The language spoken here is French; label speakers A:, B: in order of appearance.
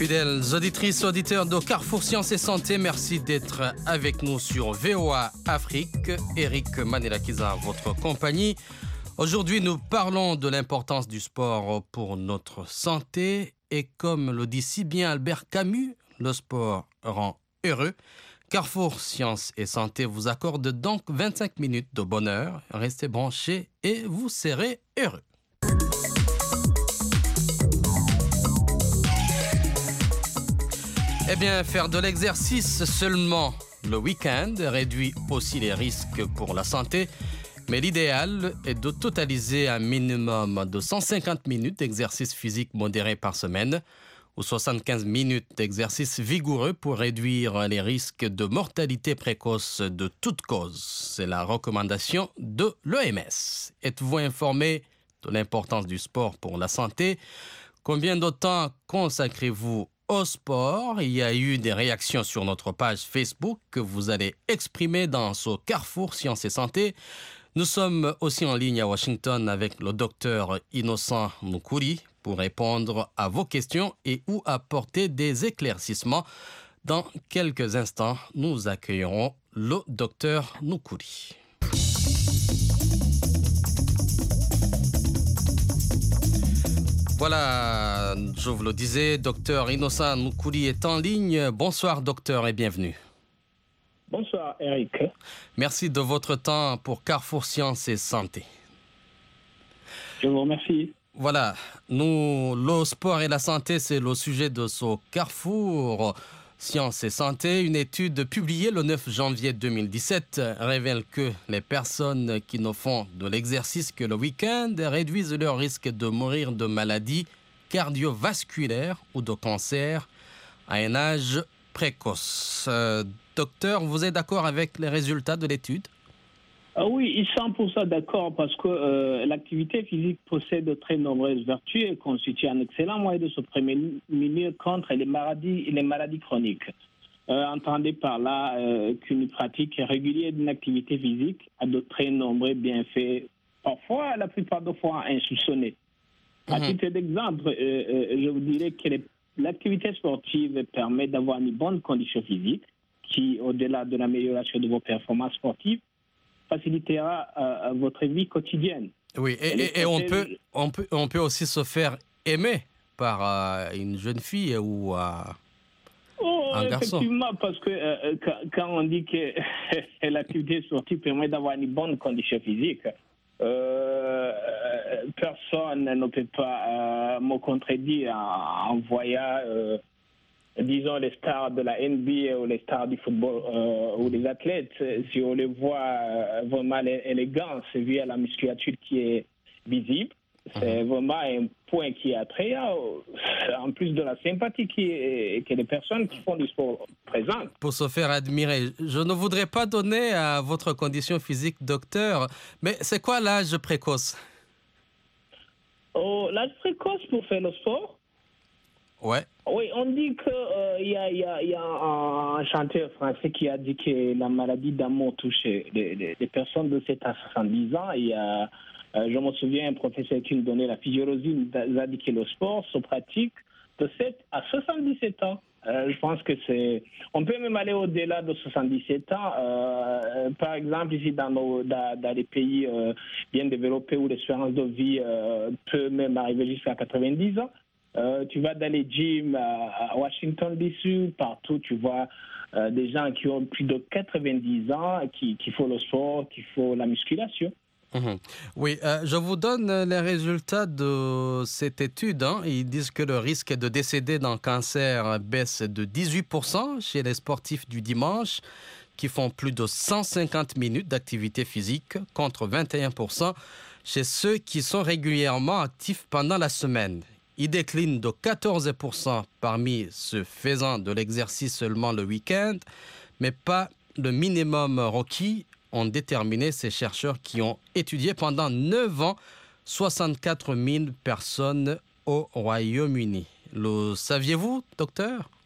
A: Fidèles auditrices, auditeurs de Carrefour Sciences et Santé, merci d'être avec nous sur VOA Afrique. Eric Manelakiza, votre compagnie. Aujourd'hui, nous parlons de l'importance du sport pour notre santé. Et comme le dit si bien Albert Camus, le sport rend heureux. Carrefour Sciences et Santé vous accorde donc 25 minutes de bonheur. Restez branchés et vous serez heureux. Eh bien, faire de l'exercice seulement le week-end réduit aussi les risques pour la santé. Mais l'idéal est de totaliser un minimum de 150 minutes d'exercice physique modéré par semaine ou 75 minutes d'exercice vigoureux pour réduire les risques de mortalité précoce de toute cause. C'est la recommandation de l'OMS. Êtes-vous informé de l'importance du sport pour la santé? Combien de temps consacrez-vous au sport? Il y a eu des réactions sur notre page Facebook que vous allez exprimer dans ce Carrefour Sciences et Santé. Nous sommes aussi en ligne à Washington avec le docteur Innocent Noukouri pour répondre à vos questions et ou apporter des éclaircissements. Dans quelques instants, nous accueillerons le docteur Noukouri. Voilà, je vous le disais, docteur Innocent Noukouri est en ligne. Bonsoir docteur et bienvenue.
B: Bonsoir Eric.
A: Merci de votre temps pour Carrefour Sciences et Santé.
B: Je vous remercie.
A: Voilà, le sport et la santé, c'est le sujet de ce Carrefour Sciences et Santé. Une étude publiée le 9 janvier 2017 révèle que les personnes qui ne font de l'exercice que le week-end réduisent leur risque de mourir de maladies cardiovasculaires ou de cancer à un âge précoce. Docteur, vous êtes d'accord avec les résultats de l'étude?
B: Oui, 100% d'accord parce que l'activité physique possède de très nombreuses vertus et constitue un excellent moyen de se prémunir contre les maladies chroniques. Entendez par là qu'une pratique régulière d'une activité physique a de très nombreux bienfaits, parfois, la plupart des fois, insoupçonnés. À titre d'exemple, je vous dirais que l'activité sportive permet d'avoir une bonne condition physique qui, au-delà de l'amélioration de vos performances sportives, facilitera votre vie quotidienne.
A: Oui, et on peut aussi se faire aimer par une jeune fille ou un garçon.
B: Effectivement, parce que quand on dit que l'activité sportive permet d'avoir une bonne condition physique, personne ne peut pas me contredire en voyant disons les stars de la NBA ou les stars du football ou les athlètes. Si on les voit vraiment élégants, c'est vu à la musculature qui est visible. C'est vraiment un point qui est attrayant, en plus de la sympathie que les personnes qui font du sport présentent.
A: Pour se faire admirer, je ne voudrais pas donner à votre condition physique, docteur, mais c'est quoi l'âge précoce?
B: L'âge précoce pour faire le sport?
A: Ouais.
B: Oui, on dit qu'il y a un chanteur français qui a dit que la maladie d'amour touche les personnes de 7 à 70 ans. Je me souviens, un professeur qui nous donnait la physiologie nous a dit que le sport se pratique de 7 à 77 ans. Je pense que on peut même aller au-delà de 77 ans. Par exemple, ici dans les pays bien développés où l'espérance de vie peut même arriver jusqu'à 90 ans. Tu vas dans les gyms à Washington DC, partout tu vois des gens qui ont plus de 90 ans, qui font le sport, qui font la musculation.
A: Oui, je vous donne les résultats de cette étude. Ils disent que le risque de décéder d'un cancer baisse de 18% chez les sportifs du dimanche qui font plus de 150 minutes d'activité physique contre 21% chez ceux qui sont régulièrement actifs pendant la semaine. Il décline de 14% parmi ceux faisant de l'exercice seulement le week-end, mais pas le minimum requis, ont déterminé ces chercheurs qui ont étudié pendant 9 ans 64 000 personnes au Royaume-Uni. Le saviez-vous, docteur?